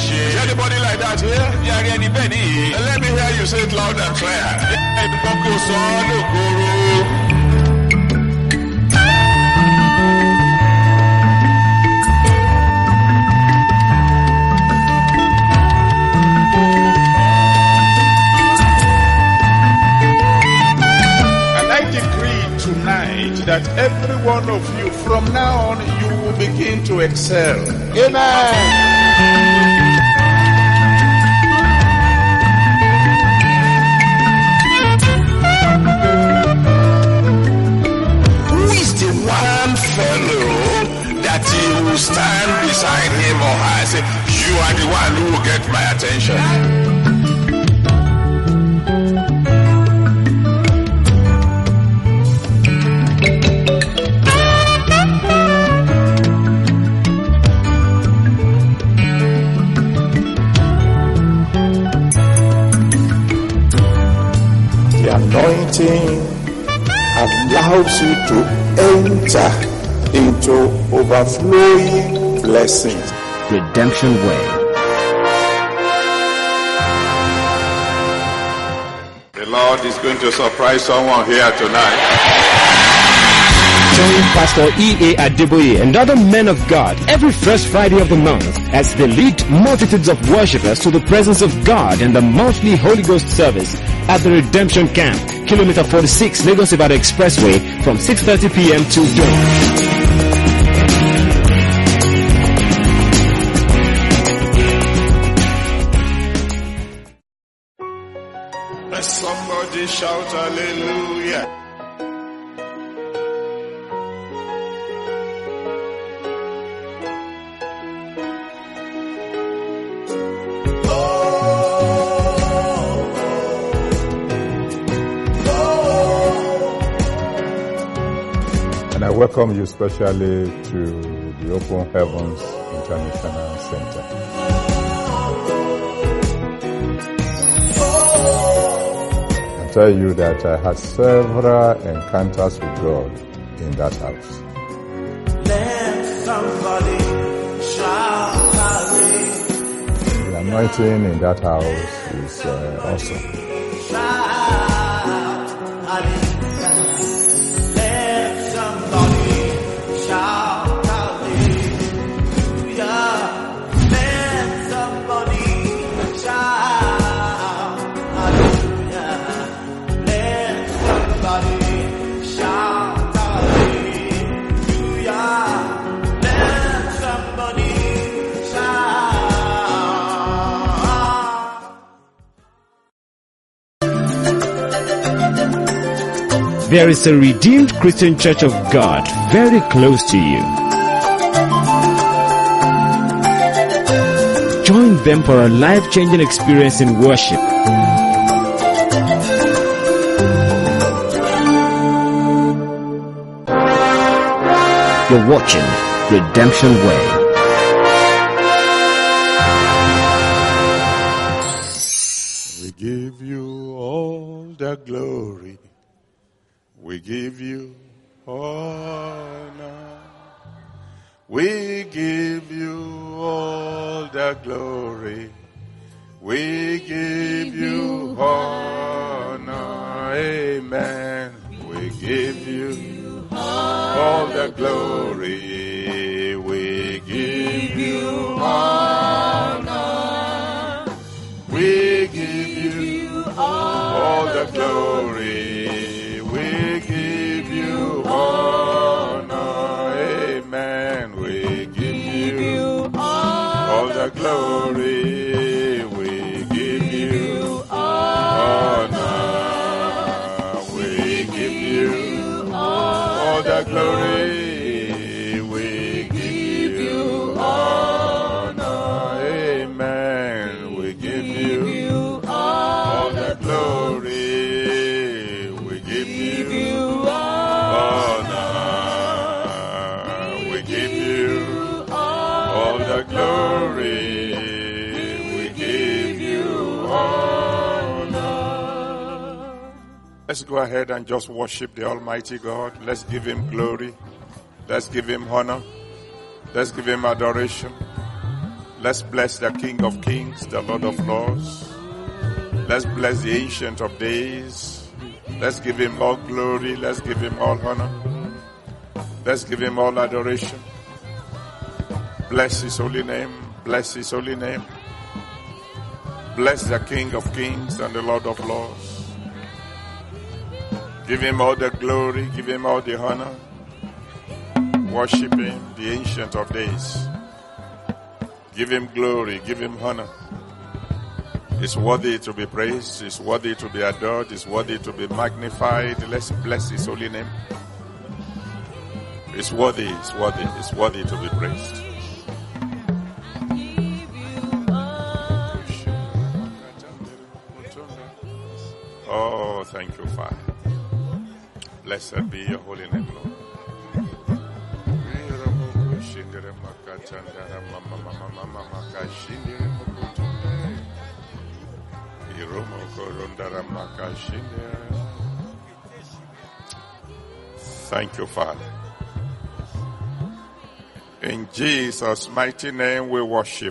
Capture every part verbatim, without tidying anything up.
Is anybody like that here? Let me hear you say it loud and clear. That every one of you, from now on, you will begin to excel. Amen. Who is the one fellow that you will stand beside him or her and say, you are the one who will get my attention? Anointing allows you to enter into overflowing blessings. Redemption Way. The Lord is going to surprise someone here tonight. Join Pastor E A Adeboye and other men of God every first Friday of the month as they lead multitudes of worshippers to the presence of God in the monthly Holy Ghost service at the Redemption Camp, Kilometer forty-six, Lagos Ibadan Expressway, from six thirty p.m. till dawn. Let somebody shout hallelujah. I welcome you specially to the Open Heavens International Center. I tell you that I had several encounters with God in that house. Let somebody shout hallelujah. The anointing in that house is uh, awesome. Shout hallelujah. There is a Redeemed Christian Church of God very close to you. Join them for a life-changing experience in worship. You're watching Redemption Way. We give you all the glory. We give you honor. We give you all the glory. We give you honor. Amen. We give you all the glory. We give you honor. We give you all the glory. We give you honor. Amen. We give you all the glory. We give you honor. We give you all the glory. We give you honor. Amen. We give you all the glory. We give you honor. We give you all the glory. We give you honor. Let's go ahead and just worship the Almighty God. Let's give Him glory. Let's give Him honor. Let's give Him adoration. Let's bless the King of Kings, the Lord of Lords. Let's bless the Ancient of Days. Let's give him all glory. Let's give him all honor. Let's give him all adoration. Bless his holy name. Bless his holy name. Bless the King of Kings and the Lord of Lords. Give him all the glory. Give him all the honor. Worship him, the Ancient of Days. Give him glory. Give him honor. He's worthy to be praised. He's worthy to be adored. He's worthy to be magnified. Let's bless his holy name. He's worthy. He's worthy. He's worthy to be praised. Oh, thank you, Father. Blessed be your holy name, Lord. Thank you, Father. In Jesus' mighty name we worship.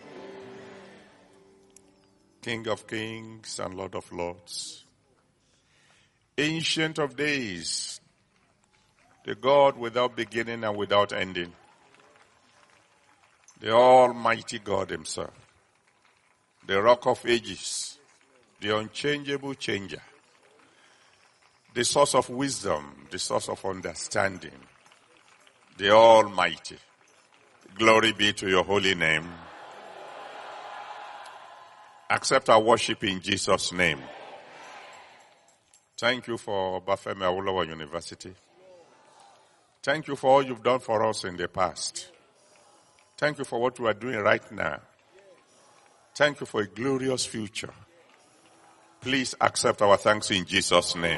King of Kings and Lord of Lords. Ancient of Days. The God without beginning and without ending. The Almighty God himself. The Rock of Ages. The unchangeable changer. The source of wisdom. The source of understanding. The Almighty. Glory be to your holy name. Accept our worship in Jesus' name. Thank you for Obafemi Awolowo University. Thank you for all you've done for us in the past. Thank you for what we are doing right now. Thank you for a glorious future. Please accept our thanks in Jesus' name.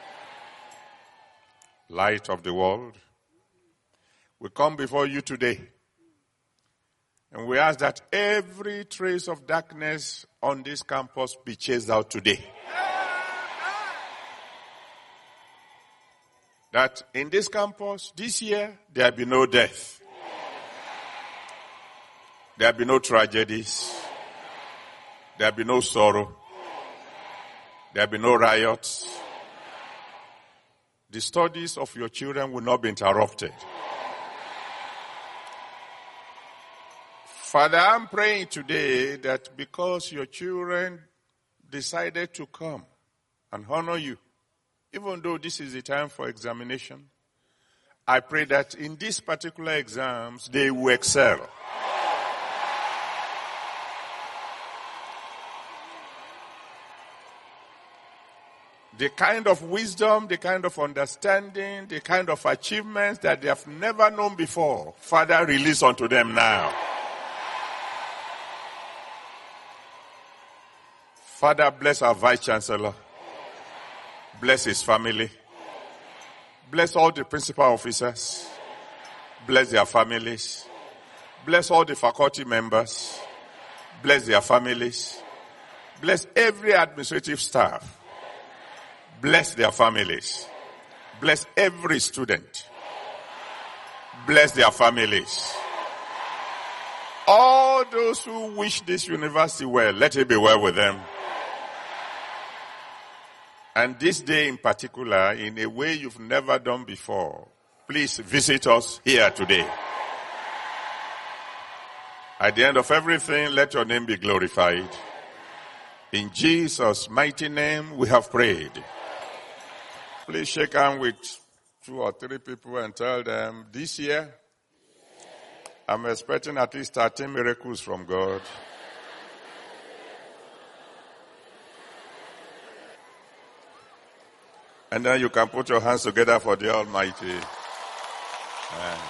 Light of the world, we come before you today. And we ask that every trace of darkness on this campus be chased out today. That in this campus, this year, there be no death. There be no tragedies. There be no sorrow. There be no riots. The studies of your children will not be interrupted. Father, I'm praying today that because your children decided to come and honor you, even though this is the time for examination, I pray that in these particular exams, they will excel. The kind of wisdom, the kind of understanding, the kind of achievements that they have never known before, Father, release unto them now. Father, bless our Vice Chancellor. Bless his family. Bless all the principal officers. Bless their families. Bless all the faculty members. Bless their families. Bless every administrative staff. Bless their families. Bless every student. Bless their families. All those who wish this university well, let it be well with them. And this day in particular, in a way you've never done before, please visit us here today. At the end of everything, let your name be glorified. In Jesus' mighty name, we have prayed. Please shake hands with two or three people and tell them, this year, I'm expecting at least thirteen miracles from God. And then you can put your hands together for the Almighty. And,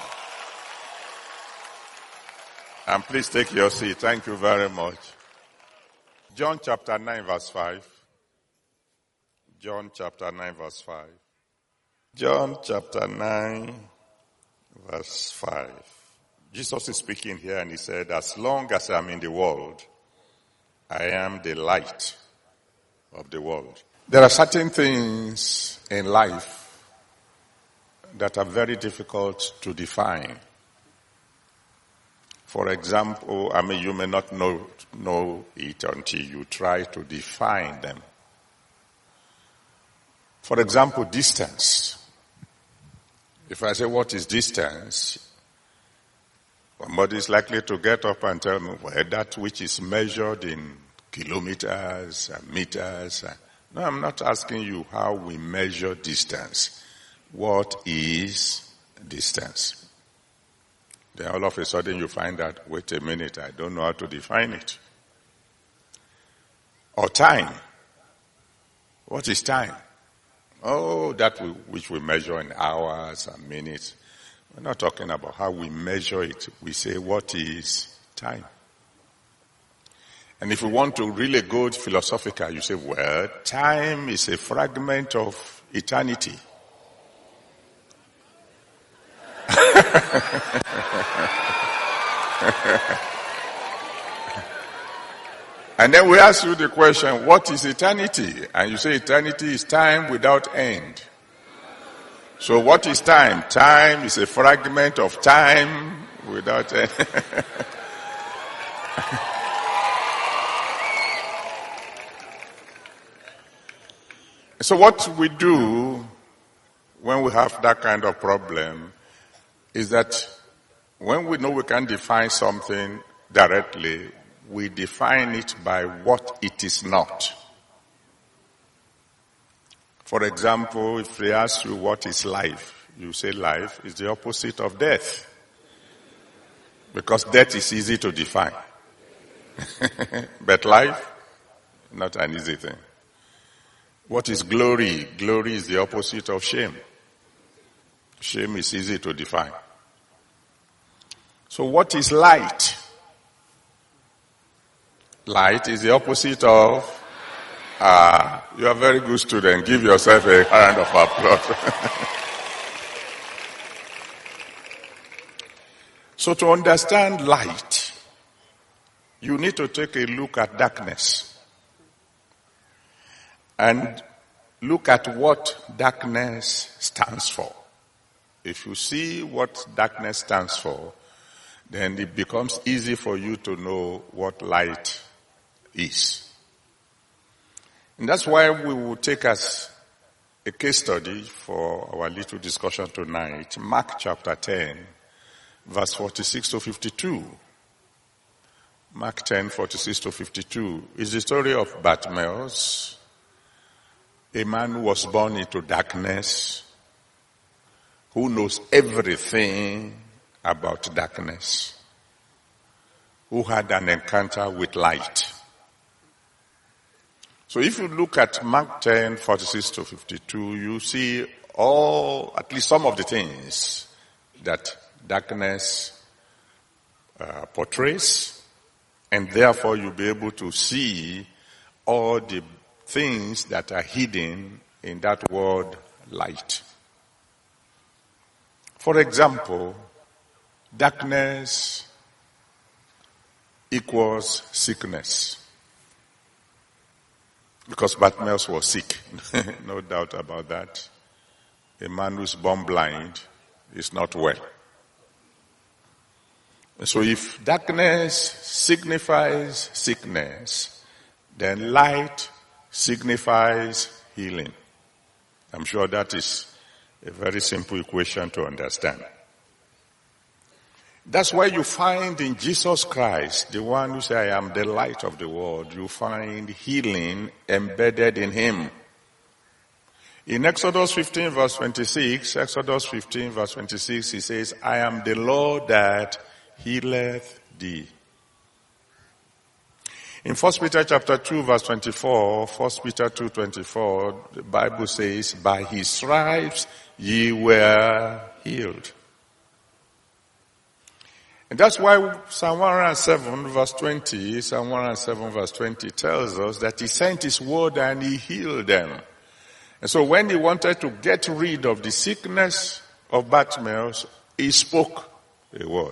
and please take your seat. Thank you very much. John chapter nine verse five. John chapter nine verse five. John chapter nine verse five. Jesus is speaking here and he said, as long as I'm in the world, I am the light of the world. There are certain things in life that are very difficult to define. For example, I mean, you may not know, know it until you try to define them. For example, distance. If I say, what is distance? Somebody is likely to get up and tell me, well, that which is measured in kilometers and meters. No, I'm not asking you how we measure distance. What is distance? Then all of a sudden you find out, wait a minute, I don't know how to define it. Or time. What is time? Oh, that we, which we measure in hours and minutes. We're not talking about how we measure it. We say, what is time? And if you want to really go philosophical, you say, well, time is a fragment of eternity. And then we ask you the question, what is eternity? And you say eternity is time without end. So what is time? Time is a fragment of time without end. So what we do when we have that kind of problem is that when we know we can't define something directly, we define it by what it is not. For example, if they ask you what is life, you say life is the opposite of death. Because death is easy to define. But life, not an easy thing. What is glory? Glory is the opposite of shame. Shame is easy to define. So what is light? Light is the opposite of... Ah, you are a very good student. Give yourself a round of applause. So to understand light, you need to take a look at darkness. And look at what darkness stands for. If you see what darkness stands for, then it becomes easy for you to know what light is. And that's why we will take as a case study for our little discussion tonight, Mark chapter ten, verse forty-six to fifty-two. Mark ten, forty-six to fifty-two is the story of Bartimaeus, a man who was born into darkness, who knows everything about darkness, who had an encounter with light. So if you look at Mark ten, forty-six to fifty-two, you see all, at least some of the things that darkness uh, portrays, and therefore you'll be able to see all the things that are hidden in that word light. For example, darkness equals sickness. Because Bartimaeus was sick, no doubt about that. A man who's born blind is not well. So if darkness signifies sickness, then light signifies healing. I'm sure that is a very simple equation to understand. That's why you find in Jesus Christ, the one who says, I am the light of the world, you find healing embedded in him. In Exodus fifteen verse twenty-six, Exodus fifteen verse twenty-six, he says, I am the Lord that healeth thee. In First Peter chapter two verse twenty-four, First Peter two twenty-four, the Bible says, by his stripes ye were healed. And that's why Psalm one oh seven verse twenty, Psalm one oh seven verse twenty tells us that he sent his word and he healed them. And so when he wanted to get rid of the sickness of Bartimaeus, he spoke a word.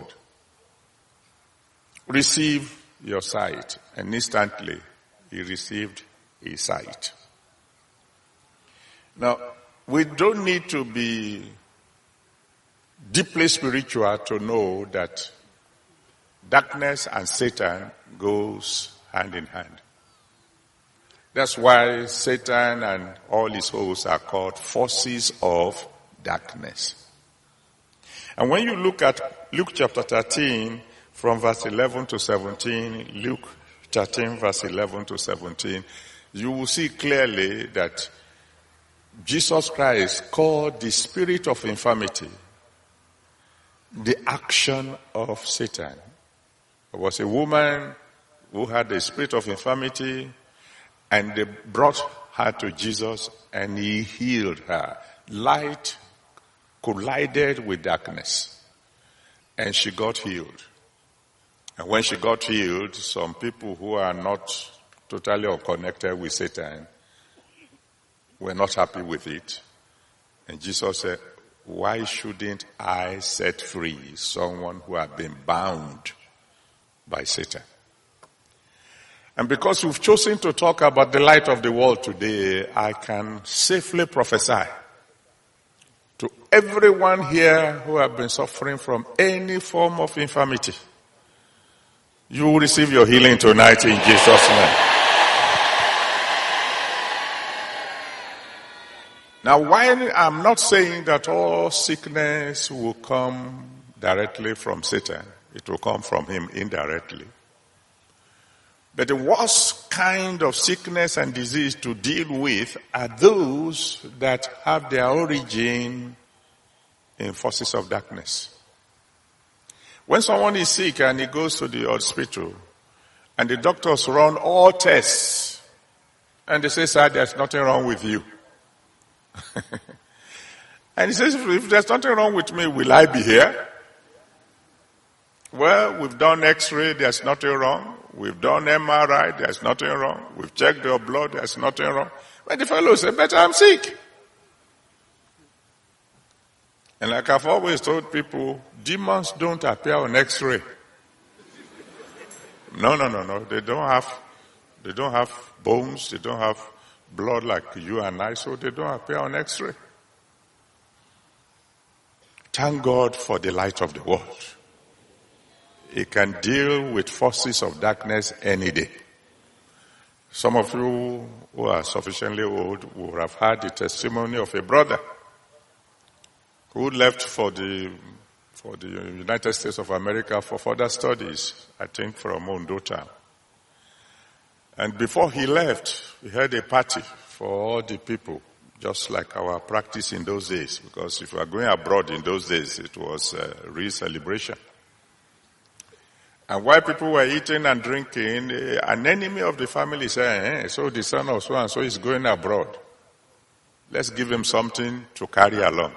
Receive your sight. And instantly he received his sight. Now, we don't need to be deeply spiritual to know that Darkness and Satan goes hand in hand. That's why Satan and all his hosts are called forces of darkness. And when you look at Luke chapter thirteen, from verse eleven to seventeen, Luke thirteen verse eleven to seventeen, you will see clearly that Jesus Christ called the spirit of infirmity the action of Satan. There was a woman who had the spirit of infirmity, and they brought her to Jesus and he healed her. Light collided with darkness and she got healed. And when she got healed, some people who are not totally unconnected with Satan were not happy with it. And Jesus said, why shouldn't I set free someone who had been bound by Satan? And because we've chosen to talk about the light of the world today, I can safely prophesy to everyone here who have been suffering from any form of infirmity, you will receive your healing tonight in Jesus' name. Now, while I'm not saying that all sickness will come directly from Satan, it will come from him indirectly. But the worst kind of sickness and disease to deal with are those that have their origin in forces of darkness. When someone is sick and he goes to the hospital and the doctors run all tests and they say, sir, there's nothing wrong with you. And he says, if there's nothing wrong with me, will I be here? Well, we've done x-ray, there's nothing wrong. We've done M R I, there's nothing wrong. We've checked your blood, there's nothing wrong. But the fellow said, but I'm sick. And like I've always told people, demons don't appear on x-ray. No, no, no, no. They don't have, they don't have bones, they don't have blood like you and I, so they don't appear on x-ray. Thank God for the light of the world. It can deal with forces of darkness any day. Some of you who are sufficiently old will have heard the testimony of a brother who left for the for the United States of America for further studies, I think from Ondo town. And before he left, he had a party for all the people, just like our practice in those days, because if you are going abroad in those days, it was a real celebration. And while people were eating and drinking, an enemy of the family said, eh, so the son of so-and-so is going abroad. Let's give him something to carry along.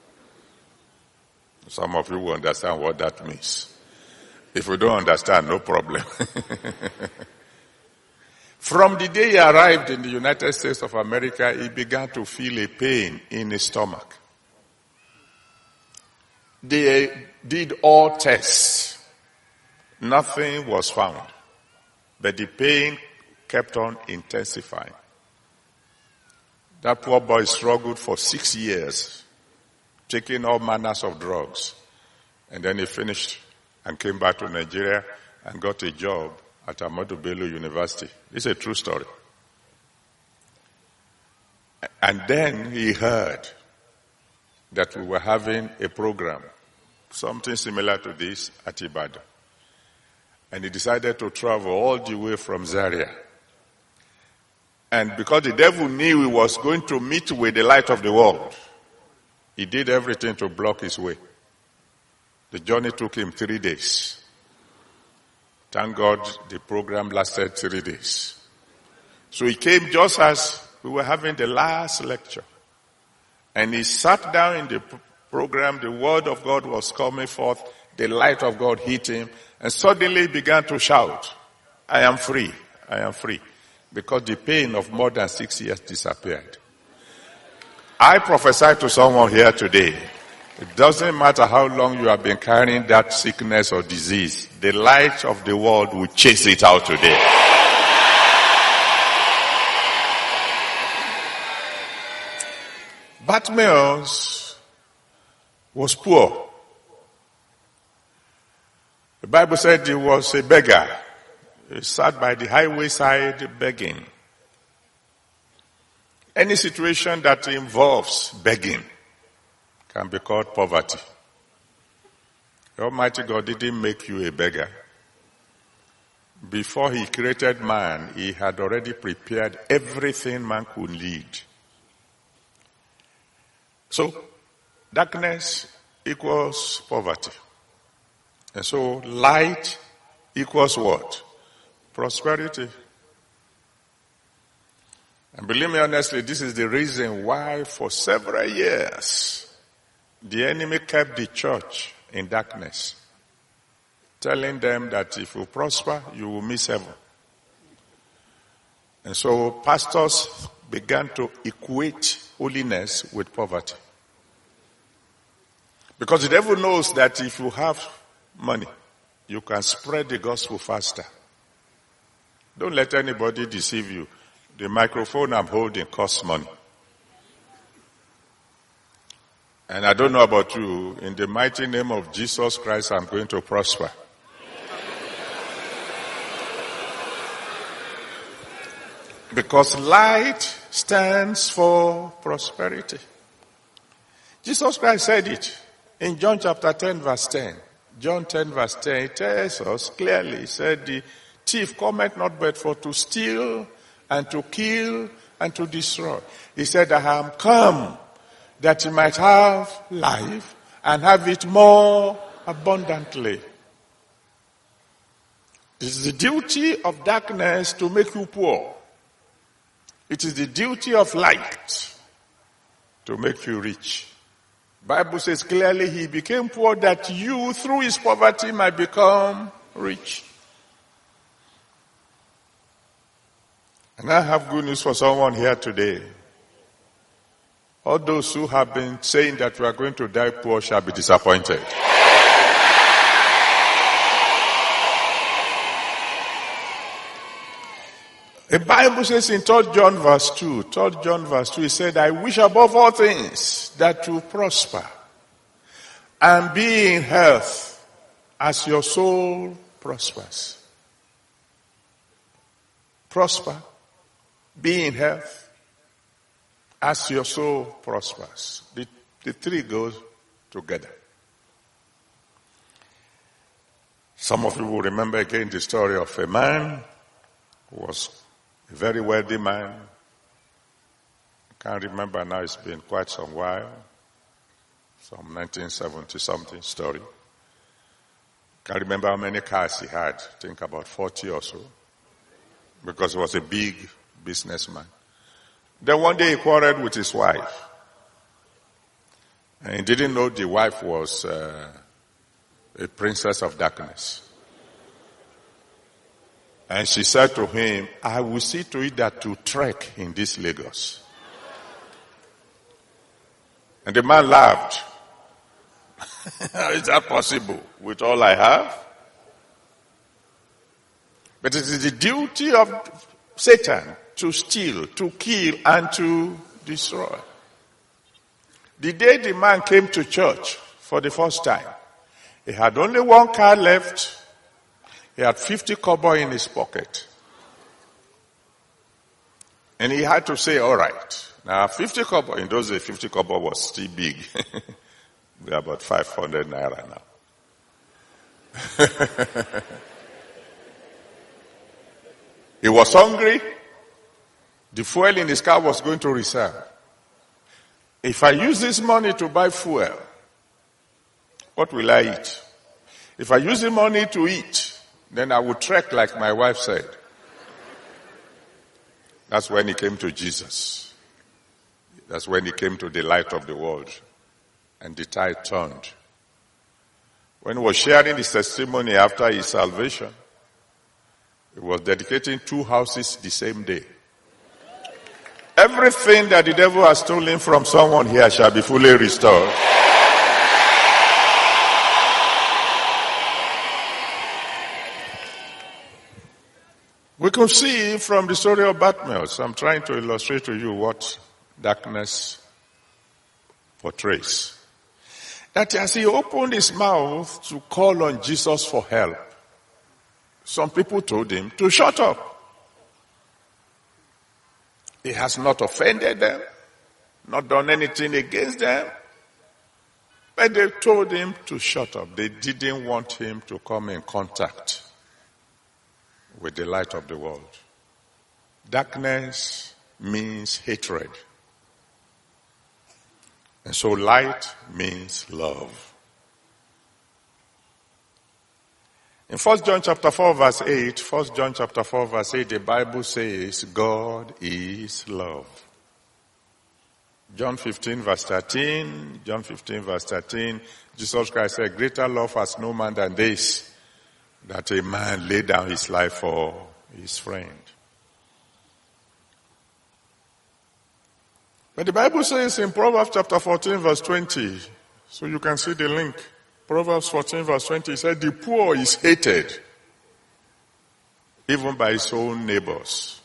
Some of you will understand what that means. If you don't understand, no problem. From the day he arrived in the United States of America, he began to feel a pain in his stomach. They did all tests. Nothing was found. But the pain kept on intensifying. That poor boy struggled for six years, taking all manners of drugs. And then he finished and came back to Nigeria and got a job at Ahmadu Bello University. This is a true story. And then he heard that we were having a program, something similar to this at Ibadan. And he decided to travel all the way from Zaria. And because the devil knew he was going to meet with the light of the world, he did everything to block his way. The journey took him three days. Thank God the program lasted three days. So he came just as we were having the last lecture. And he sat down in the program, the word of God was coming forth, the light of God hit him, and suddenly he began to shout, I am free, I am free. Because the pain of more than six years disappeared. I prophesy to someone here today, it doesn't matter how long you have been carrying that sickness or disease, the light of the world will chase it out today. Bartimaeus was poor. The Bible said he was a beggar. He sat by the highway side begging. Any situation that involves begging can be called poverty. The Almighty God didn't make you a beggar. Before he created man, he had already prepared everything man could need. So, darkness equals poverty. And so, light equals what? Prosperity. And believe me honestly, this is the reason why for several years, the enemy kept the church in darkness, telling them that if you prosper, you will miss heaven. And so pastors began to equate holiness with poverty. Because the devil knows that if you have money, you can spread the gospel faster. Don't let anybody deceive you. The microphone I'm holding costs money. And I don't know about you, in the mighty name of Jesus Christ, I'm going to prosper. Because light stands for prosperity. Jesus Christ said it in John chapter ten verse ten. John ten verse ten, it tells us clearly, he said, the thief cometh not but for to steal and to kill and to destroy. He said, I am come that you might have life and have it more abundantly. It is the duty of darkness to make you poor. It is the duty of light to make you rich. Bible says clearly he became poor that you through his poverty might become rich. And I have good news for someone here today. All those who have been saying that we are going to die poor shall be disappointed. The Bible says in Third John verse two, Third John verse two, it said, I wish above all things that you prosper and be in health as your soul prospers. Prosper, be in health as your soul prospers. The, the three goes together. Some of you will remember again the story of a man who was a very wealthy man. I can't remember now, it's been quite some while. Some nineteen seventy something story. Can't remember how many cars he had. I think about forty or so. Because he was a big businessman. Then one day he quarreled with his wife. And he didn't know the wife was uh, a princess of darkness. And she said to him, I will see to it that you trek in this Lagos. And the man laughed. How is that possible with all I have? But it is the duty of Satan to steal, to kill, and to destroy. The day the man came to church for the first time, he had only one car left. He had fifty kobo in his pocket. And he had to say, all right. Now, fifty kobo, in those days, fifty kobo was still big. We're about five hundred naira now. He was hungry. The fuel in his car was going to reserve. If I use this money to buy fuel, what will I eat? If I use the money to eat, then I will trek like my wife said. That's when he came to Jesus. That's when he came to the light of the world. And the tide turned. When he was sharing his testimony after his salvation, he was dedicating two houses the same day. Everything that the devil has stolen from someone here shall be fully restored. We can see from the story of Bartimaeus, I'm trying to illustrate to you what darkness portrays. that as he opened his mouth to call on Jesus for help, some people told him to shut up. He has not offended them, not done anything against them, but they told him to shut up. They didn't want him to come in contact with the light of the world. Darkness means hatred. And so light means love. In First John chapter four verse eight, First John chapter four verse eight, the Bible says God is love. John fifteen verse thirteen, John fifteen verse thirteen, Jesus Christ said, greater love has no man than this, that a man lay down his life for his friend. But the Bible says in Proverbs chapter fourteen verse twenty, so you can see the link. Proverbs fourteen verse twenty said, the poor is hated, even by his own neighbors.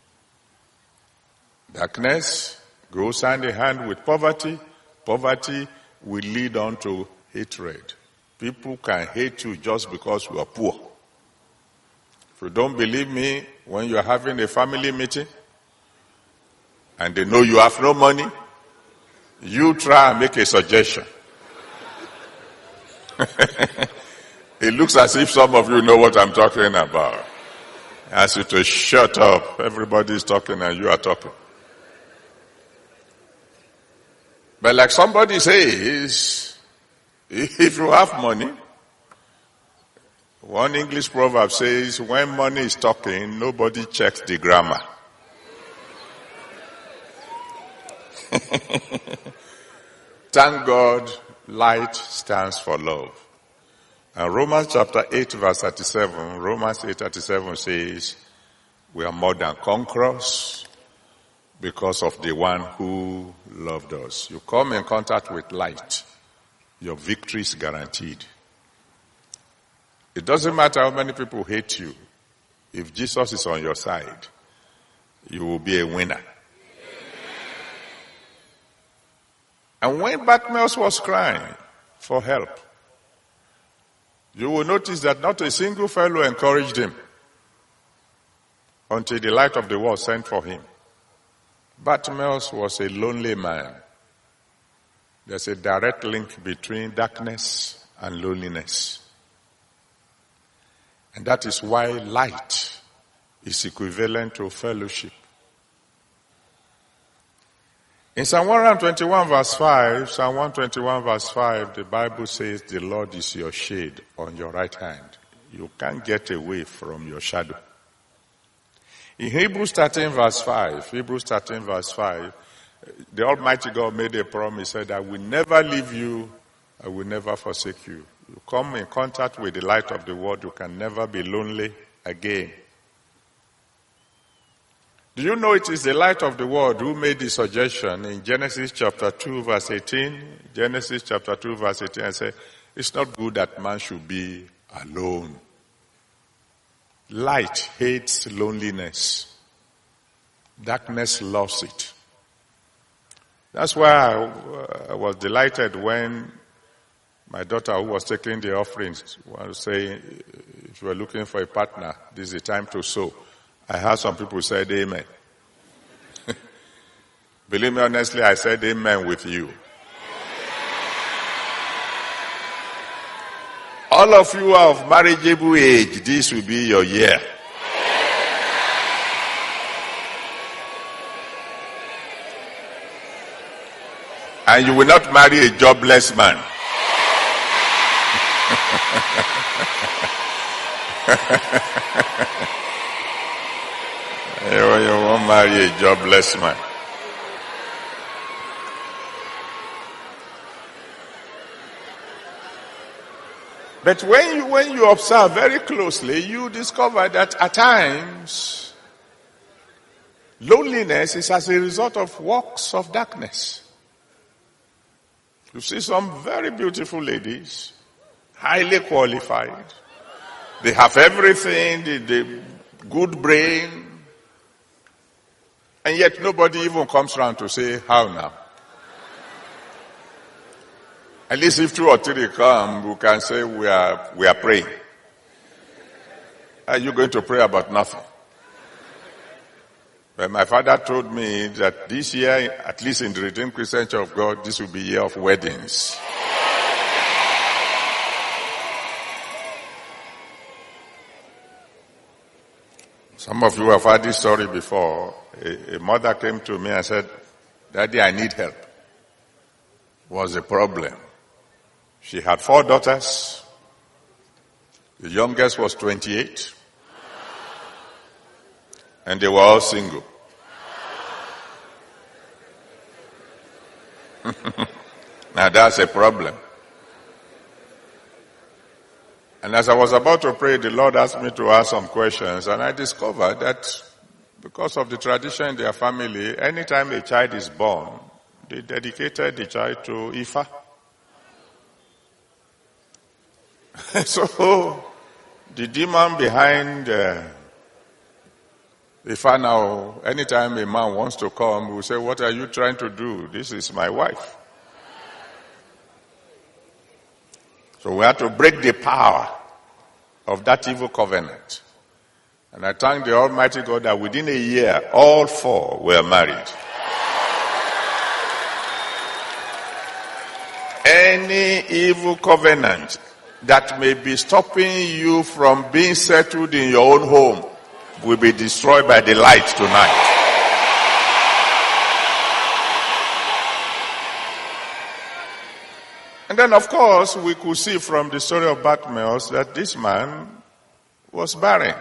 Darkness goes hand in hand with poverty. Poverty will lead on to hatred. People can hate you just because you are poor. If you don't believe me, when you are having a family meeting, and they know you have no money, you try and make a suggestion. It looks as if some of you know what I'm talking about. I ask you to shut up. Everybody is talking and you are talking. But like somebody says, if you have money, one English proverb says, when money is talking, nobody checks the grammar. Thank God, light stands for love. And Romans chapter eight verse thirty-seven, Romans eight thirty-seven says, we are more than conquerors because of the one who loved us. You come in contact with light, your victory is guaranteed. It doesn't matter how many people hate you. If Jesus is on your side, you will be a winner. And when Bartimaeus was crying for help, you will notice that not a single fellow encouraged him until the light of the world sent for him. Bartimaeus was a lonely man. There's a direct link between darkness and loneliness. And that is why light is equivalent to fellowship. In Psalm one twenty-one verse five, Psalm one twenty-one verse five, the Bible says the Lord is your shade on your right hand. You can't get away from your shadow. In Hebrews thirteen verse five, Hebrews thirteen verse five, the Almighty God made a promise, said, I will never leave you, I will never forsake you. You come in contact with the light of the world, you can never be lonely again. Do you know it is the light of the world who made the suggestion in Genesis chapter two verse eighteen? Genesis chapter two verse eighteen, I say, it's not good that man should be alone. Light hates loneliness. Darkness loves it. That's why I, I was delighted when my daughter, who was taking the offerings, was saying, if you are looking for a partner, this is the time to sow. I heard some people say amen. Believe me honestly, I said amen with you. All of you are of marriageable age, this will be your year. And you will not marry a jobless man. You, you won't marry a jobless man. But when you, when you observe very closely, you discover that at times, loneliness is as a result of works of darkness. You see some very beautiful ladies, highly qualified. They have everything, the, the good brain, and yet nobody even comes around to say, how now? At least if two or three come, we can say we are, we are praying. Are you going to pray about nothing? Well, my father told me that this year, at least in the Redeemed Christian Church of God, this will be a year of weddings. Some of you have heard this story before. A, a mother came to me and said, Daddy, I need help. Was a problem. She had four daughters. The youngest was twenty-eight. And they were all single. Now that's a problem. And as I was about to pray, the Lord asked me to ask some questions, and I discovered that because of the tradition in their family, anytime a child is born, they dedicated the child to Ifa. So, the demon behind uh, Ifa now, anytime a man wants to come, will say, what are you trying to do? This is my wife. So we have to break the power of that evil covenant. And I thank the Almighty God that within a year, all four were married. Any evil covenant that may be stopping you from being settled in your own home will be destroyed by the light tonight. And then, of course, we could see from the story of Bartimaeus that this man was barren.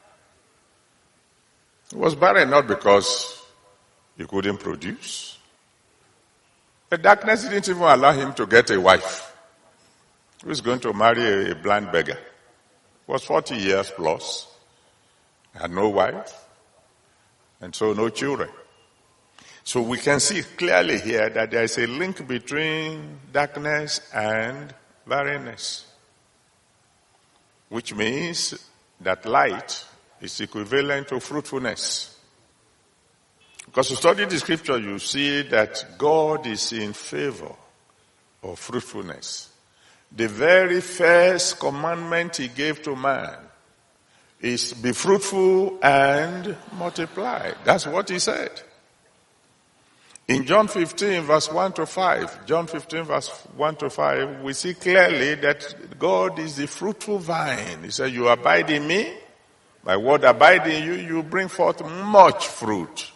He was barren not because he couldn't produce. The darkness didn't even allow him to get a wife. He was going to marry a, a blind beggar. He was forty years plus, had no wife, and so no children. So we can see clearly here that there is a link between darkness and barrenness, which means that light is equivalent to fruitfulness. Because to study the scripture, you see that God is in favor of fruitfulness. The very first commandment he gave to man is be fruitful and multiply. That's what he said. In John fifteen verse one to five, John fifteen verse one to five, we see clearly that God is the fruitful vine. He said, you abide in me, my word abide in you, you bring forth much fruit.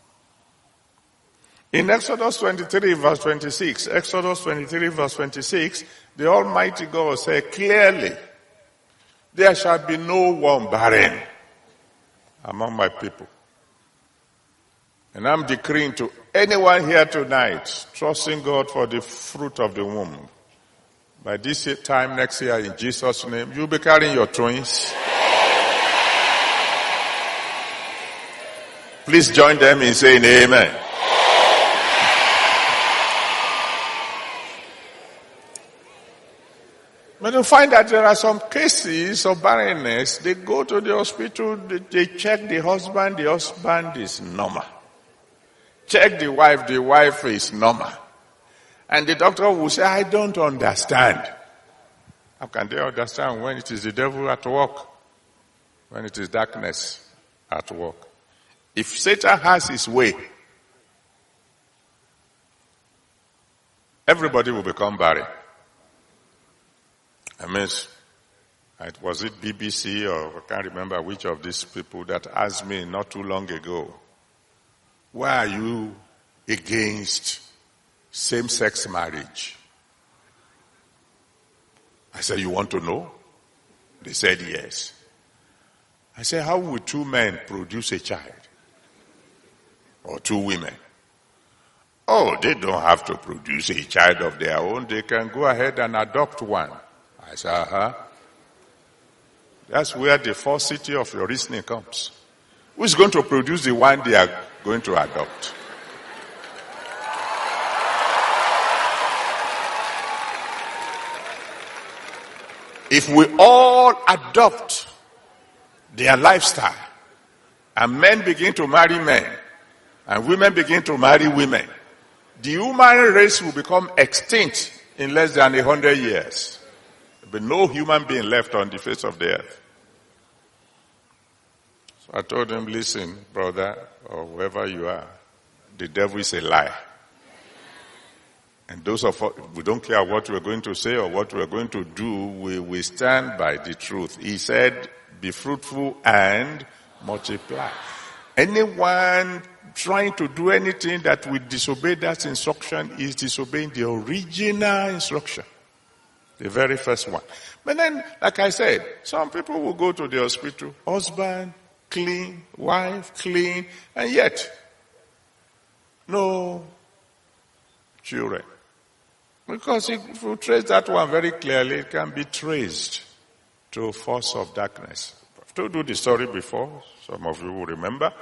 In Exodus twenty-three verse twenty-six, Exodus twenty-three verse twenty-six, the Almighty God said clearly, there shall be no one barren among my people. And I'm decreeing to anyone here tonight, trusting God for the fruit of the womb, by this time next year, in Jesus' name, you'll be carrying your twins. Please join them in saying amen. But you find that there are some cases of barrenness. They go to the hospital, they, they check the husband, the husband is normal. Check the wife, the wife is normal. And the doctor will say, I don't understand. How can they understand when it is the devil at work? When it is darkness at work? If Satan has his way, everybody will become barren. I mean, was it B B C or I can't remember which of these people that asked me not too long ago, why are you against same-sex marriage? I said, you want to know? They said yes. I said, how will two men produce a child? Or two women? Oh, they don't have to produce a child of their own. They can go ahead and adopt one. I said, uh-huh. That's where the falsity of your reasoning comes. Who is going to produce the one they are going to adopt? If we all adopt their lifestyle, and men begin to marry men, and women begin to marry women, the human race will become extinct in less than a hundred years. There'll be no human being left on the face of the earth. So I told him, listen, brother, or whoever you are, the devil is a liar. And those of us, we don't care what we're going to say or what we're going to do, we, we stand by the truth. He said, be fruitful and multiply. Anyone trying to do anything that will disobey that instruction is disobeying the original instruction. The very first one. But then, like I said, some people will go to the hospital, husband, clean, wife, clean, and yet, no children. Because if you trace that one very clearly, it can be traced to a force of darkness. I've told you the story before. Some of you will remember.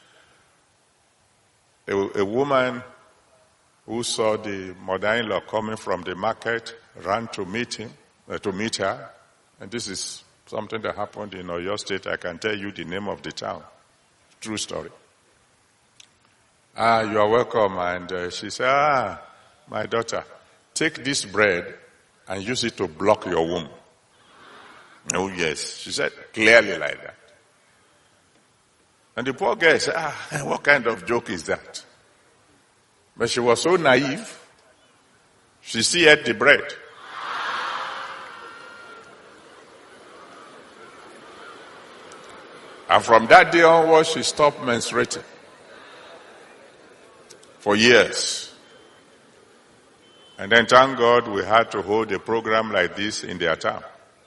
A, a woman who saw the mother-in-law coming from the market ran to meet him, uh, to meet her. And this is something that happened in Oyo State. I can tell you the name of the town. True story. Ah, you are welcome. And uh, she said, ah, my daughter, take this bread and use it to block your womb. Oh yes, she said clearly like that. And the poor girl said, ah, what kind of joke is that? But she was so naive, she still ate the bread. And from that day onwards, she stopped menstruating. For years. And then thank God we had to hold a program like this in their town.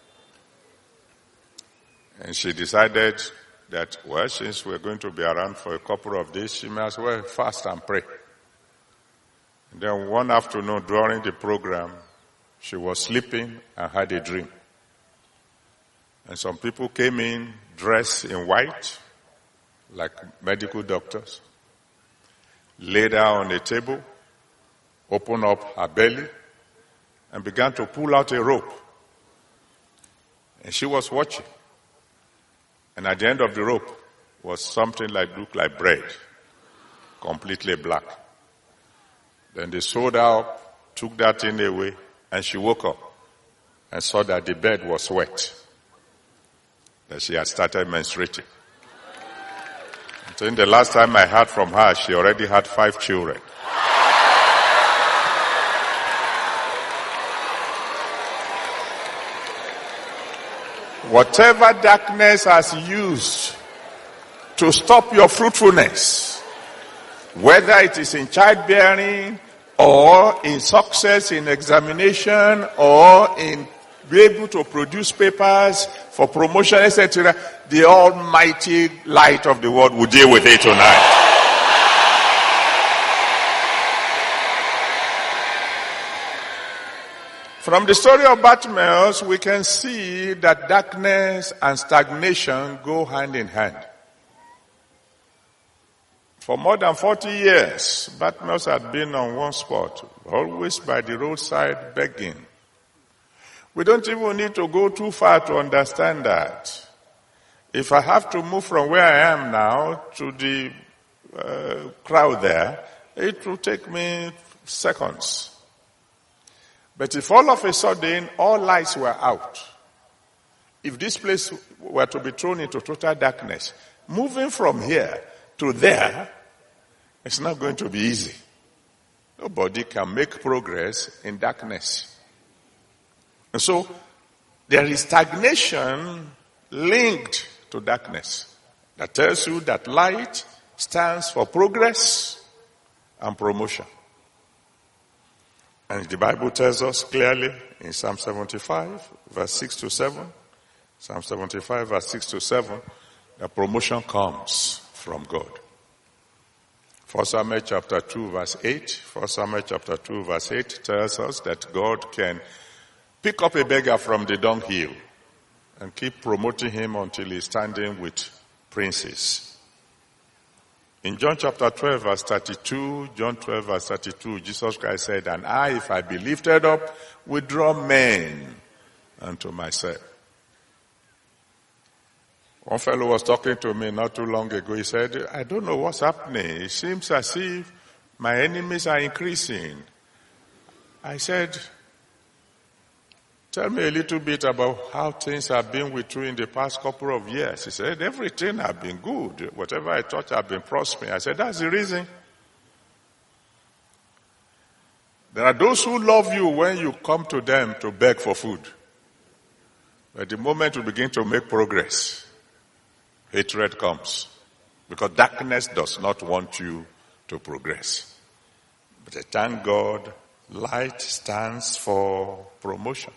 And she decided that, well, since we're going to be around for a couple of days, she may as well fast and pray. And then one afternoon during the program, she was sleeping and had a dream. And some people came in dressed in white, like medical doctors, laid her on a table, opened up her belly, and began to pull out a rope. And she was watching. And at the end of the rope was something like, looked like bread, completely black. Then they sewed her up, took that thing away, and she woke up and saw that the bed was wet, that she had started menstruating. I think the last time I heard from her, she already had five children. Whatever darkness has used to stop your fruitfulness, whether it is in childbearing or in success in examination or in being able to produce papers for promotion, et cetera, the almighty light of the world will deal with it tonight. From the story of Bartimaeus, we can see that darkness and stagnation go hand in hand. For more than forty years, Bartimaeus had been on one spot, always by the roadside begging. We don't even need to go too far to understand that. If I have to move from where I am now to the uh, crowd there, it will take me seconds. But if all of a sudden all lights were out, if this place were to be thrown into total darkness, moving from here to there, it's not going to be easy. Nobody can make progress in darkness. And so, there is stagnation linked to darkness that tells you that light stands for progress and promotion. And the Bible tells us clearly in Psalm seventy-five, verse six to seven, Psalm seventy-five, verse six to seven, that promotion comes from God. First Samuel chapter two, verse eight, First Samuel chapter two, verse eight tells us that God can pick up a beggar from the dunghill and keep promoting him until he's standing with princes. In John chapter twelve, verse thirty-two, John twelve, verse thirty-two, Jesus Christ said, and I, if I be lifted up, will draw men unto myself. One fellow was talking to me not too long ago. He said, I don't know what's happening. It seems as if my enemies are increasing. I said, tell me a little bit about how things have been with you in the past couple of years. He said, everything has been good. Whatever I thought had been prospering. I said, that's the reason. There are those who love you when you come to them to beg for food. But the moment you begin to make progress, hatred comes. Because darkness does not want you to progress. But I thank God, light stands for promotion.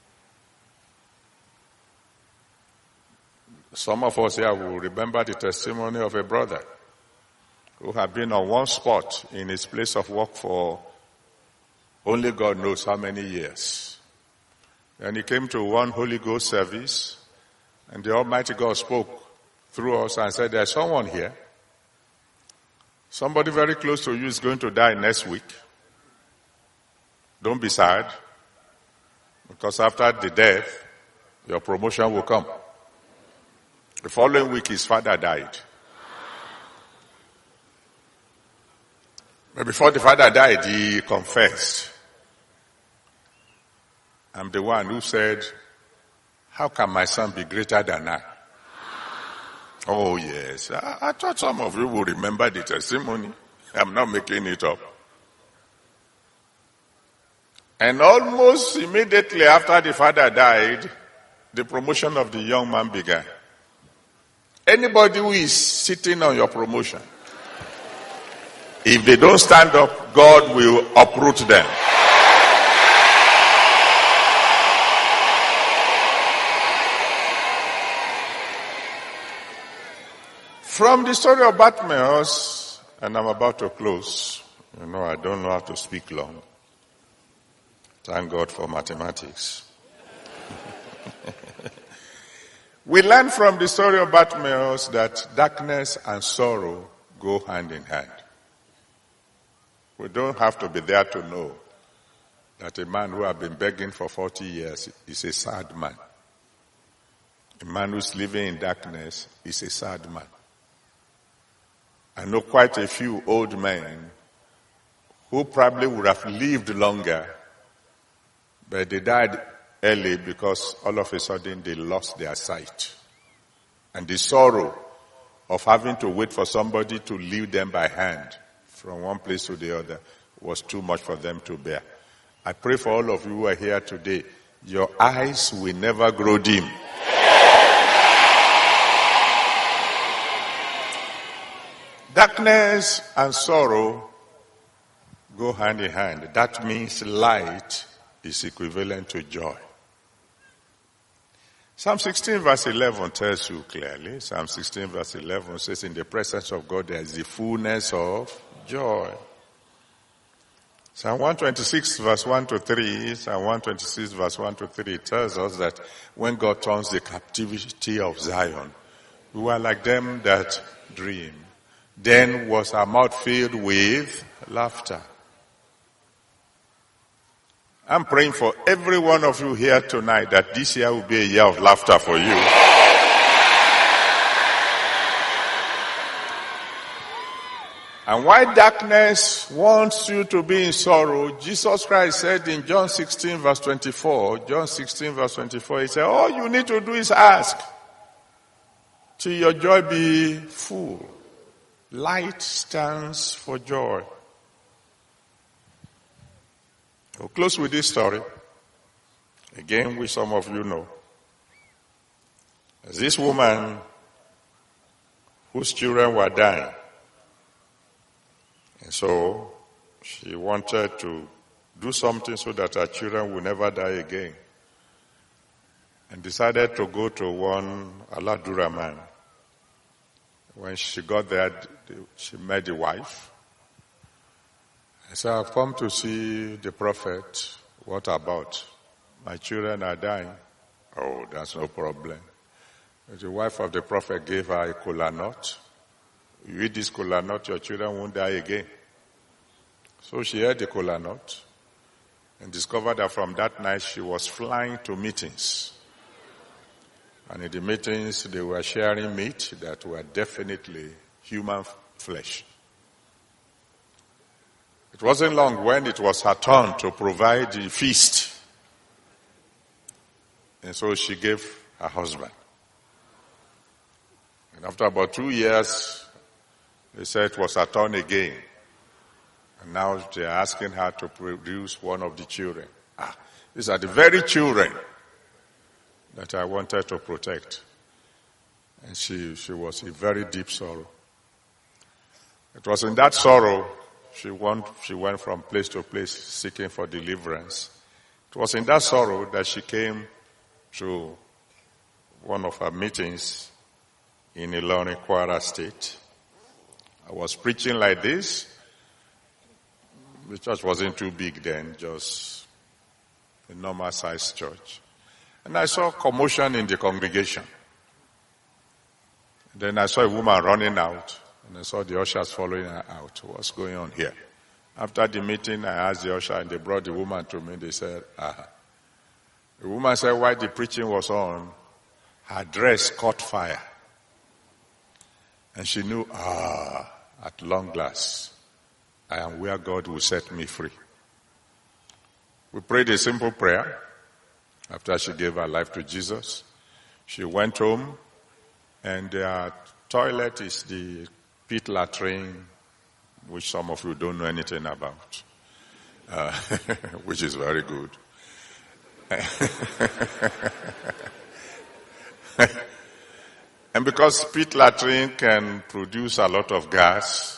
Some of us here will remember the testimony of a brother who had been on one spot in his place of work for only God knows how many years. And he came to one Holy Ghost service, and the Almighty God spoke through us and said, there's someone here. Somebody very close to you is going to die next week. Don't be sad, because after the death, your promotion will come. The following week, his father died. But before the father died, he confessed. I'm the one who said, how can my son be greater than I? Oh yes, I, I thought some of you will remember the testimony. I'm not making it up. And almost immediately after the father died, the promotion of the young man began. Anybody who is sitting on your promotion, if they don't stand up, God will uproot them. From the story of Bartimaeus, and I'm about to close. You know, I don't know how to speak long. Thank God for mathematics. We learn from the story of Bartimaeus that darkness and sorrow go hand in hand. We don't have to be there to know that a man who has been begging for forty years is a sad man. A man who's living in darkness is a sad man. I know quite a few old men who probably would have lived longer, but they died early because all of a sudden they lost their sight. And the sorrow of having to wait for somebody to lead them by hand from one place to the other was too much for them to bear. I pray for all of you who are here today, your eyes will never grow dim. Darkness and sorrow go hand in hand. That means light is equivalent to joy. Psalm sixteen verse eleven tells you clearly. Psalm sixteen verse eleven says, in the presence of God there is the fullness of joy. Psalm one twenty-six verse one to three, Psalm one twenty-six verse one to three tells us that when God turns the captivity of Zion, we are like them that dream. Then was our mouth filled with laughter. I'm praying for every one of you here tonight that this year will be a year of laughter for you. And why darkness wants you to be in sorrow, Jesus Christ said in John sixteen verse twenty-four, John sixteen verse twenty-four, he said, all you need to do is ask till your joy be full. Light stands for joy. We'll close with this story, again, which some of you know. There's this woman whose children were dying. And so she wanted to do something so that her children will never die again. And decided to go to one Aladura man. When she got there, she met the wife. I said, I've come to see the prophet. What about? My children are dying. Oh, that's no problem. The wife of the prophet gave her a kola nut. You eat this kola nut, your children won't die again. So she ate the kola nut and discovered that from that night she was flying to meetings. And in the meetings, they were sharing meat that were definitely human flesh. It wasn't long when it was her turn to provide the feast. And so she gave her husband. And after about two years, they said it was her turn again. And now they're asking her to produce one of the children. Ah, these are the very children that I wanted to protect. And she, she was in very deep sorrow. It was in that sorrow she went, she went from place to place seeking for deliverance. It was in that sorrow that she came to one of her meetings in Ilorin, Kwara State. I was preaching like this. The church wasn't too big then, just a normal sized church. And I saw commotion in the congregation. Then I saw a woman running out, and I saw the ushers following her out. What's going on here? After the meeting, I asked the usher, and they brought the woman to me. They said, ah. The woman said while the preaching was on, her dress caught fire. And she knew, ah, at long last, I am where God will set me free. We prayed a simple prayer. After she gave her life to Jesus, she went home, and their toilet is the pit latrine, which some of you don't know anything about, uh, which is very good. And because pit latrine can produce a lot of gas,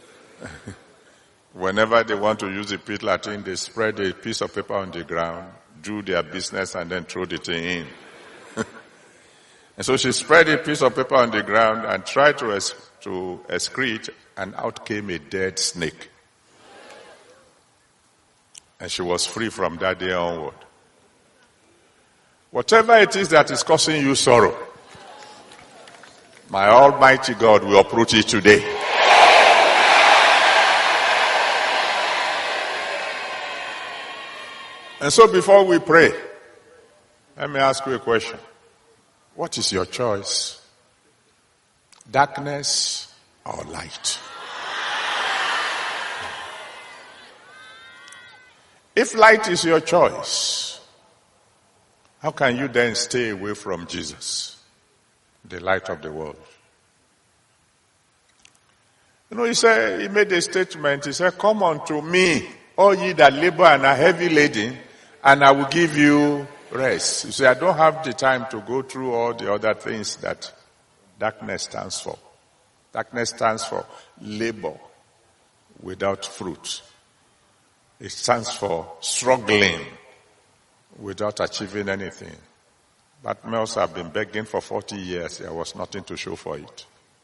whenever they want to use the pit latrine, they spread a piece of paper on the ground, do their business, and then throw the thing in. And so she spread a piece of paper on the ground and tried to, es- to excrete, and out came a dead snake. And she was free from that day onward. Whatever it is that is causing you sorrow, my Almighty God will uproot it today. And so before we pray, let me ask you a question. What is your choice? Darkness or light? If light is your choice, how can you then stay away from Jesus, the light of the world? You know, he said, he made a statement. He said, come unto me, all ye that labor and are heavy laden, and I will give you rest. You see, I don't have the time to go through all the other things that darkness stands for. Darkness stands for labor without fruit. It stands for struggling without achieving anything. Bartimaeus have been begging for forty years. There was nothing to show for it.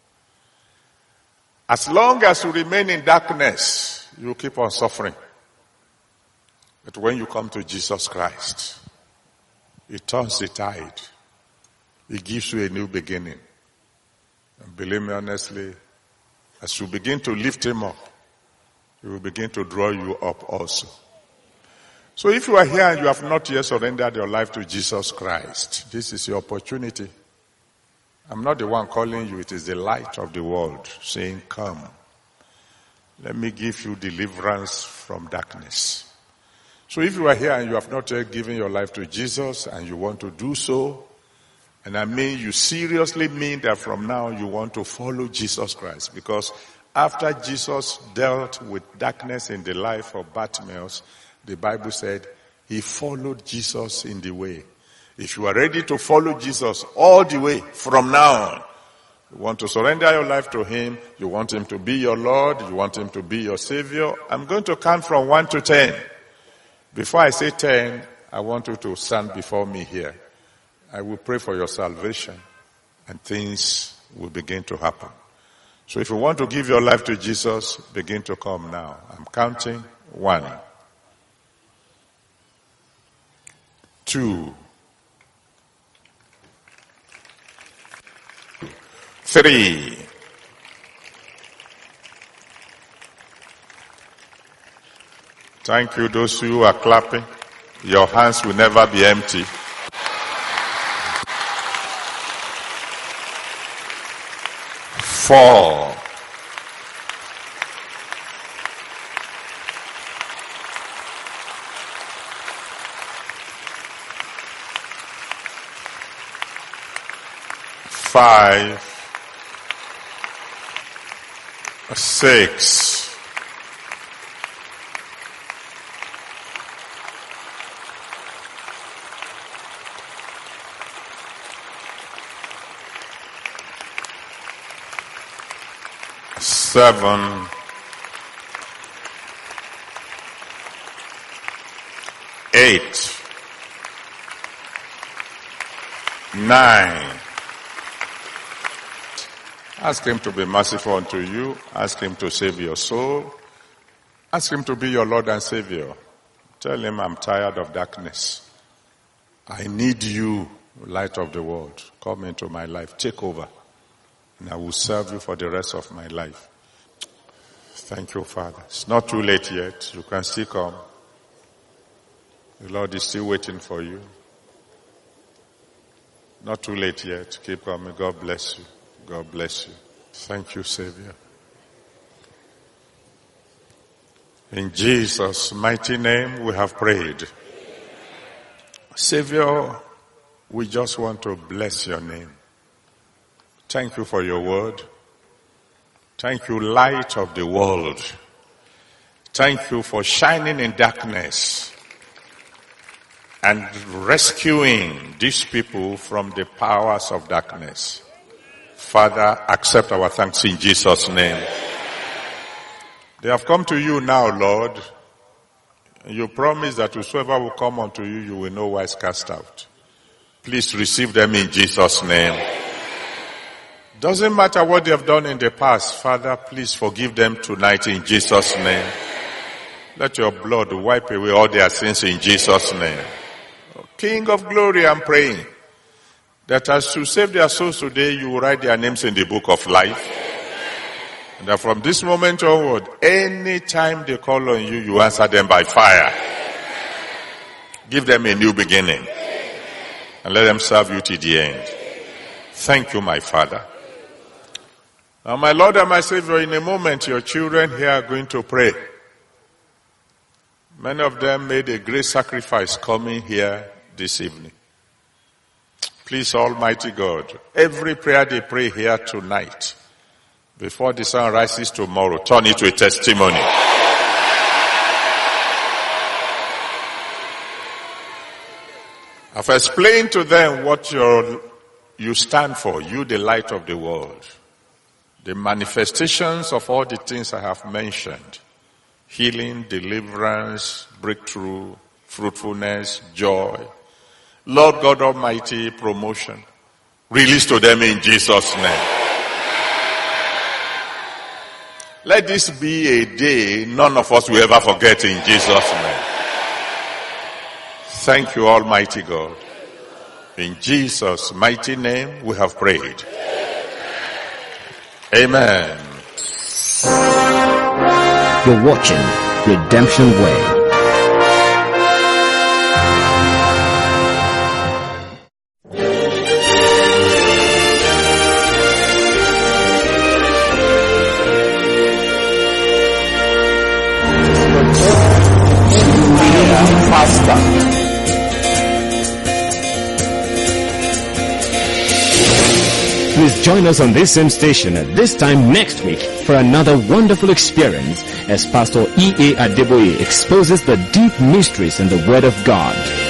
As long as you remain in darkness, you keep on suffering. But when you come to Jesus Christ, He turns the tide. He gives you a new beginning. And believe me honestly, as you begin to lift Him up, He will begin to draw you up also. So if you are here and you have not yet surrendered your life to Jesus Christ, this is your opportunity. I'm not the one calling you. It is the light of the world saying, come. Let me give you deliverance from darkness. So if you are here and you have not yet given your life to Jesus and you want to do so, and I mean you seriously mean that from now you want to follow Jesus Christ, because after Jesus dealt with darkness in the life of Bartimaeus, the Bible said he followed Jesus in the way. If you are ready to follow Jesus all the way from now on, you want to surrender your life to Him, you want Him to be your Lord, you want Him to be your Savior, I'm going to count from one to ten. Before I say ten, I want you to stand before me here. I will pray for your salvation and things will begin to happen. So if you want to give your life to Jesus, begin to come now. I'm counting. One. Two. Three. Thank you, those who are clapping. Your hands will never be empty. Four. five, six, seven, eight, nine. Ask him to be merciful unto you. Ask him to save your soul. Ask him to be your Lord and Savior. Tell him, I'm tired of darkness. I need you, light of the world. Come into my life. Take over. And I will serve you for the rest of my life. Thank you, Father. It's not too late yet. You can still come. The Lord is still waiting for you. Not too late yet. Keep coming. God bless you. God bless you. Thank you, Savior. In Jesus' mighty name we have prayed. Savior, we just want to bless your name. Thank you for your word. Thank you, light of the world. Thank you for shining in darkness and rescuing these people from the powers of darkness. Father, accept our thanks in Jesus' name. They have come to you now, Lord. You promise that whosoever will come unto you, you will no wise cast out. Please receive them in Jesus' name. Doesn't matter what they have done in the past, Father, please forgive them tonight in Jesus' name. Let your blood wipe away all their sins in Jesus' name. King of glory, I'm praying that as you save their souls today, you will write their names in the book of life. And that from this moment onward, any time they call on you, you answer them by fire. Give them a new beginning. And let them serve you to the end. Thank you, my Father. Now, my Lord and my Savior, in a moment, your children here are going to pray. Many of them made a great sacrifice coming here this evening. Please, Almighty God, every prayer they pray here tonight, before the sun rises tomorrow, turn it to a testimony. I've explained to them what you're, you stand for, you the light of the world. The manifestations of all the things I have mentioned. Healing, deliverance, breakthrough, fruitfulness, joy. Lord God Almighty, promotion. Release to them in Jesus' name. Let this be a day none of us will ever forget in Jesus' name. Thank you, Almighty God. In Jesus' mighty name we have prayed. Amen. You're watching Redemption Way. Please join us on this same station at this time next week for another wonderful experience as Pastor E A Adeboye exposes the deep mysteries in the Word of God.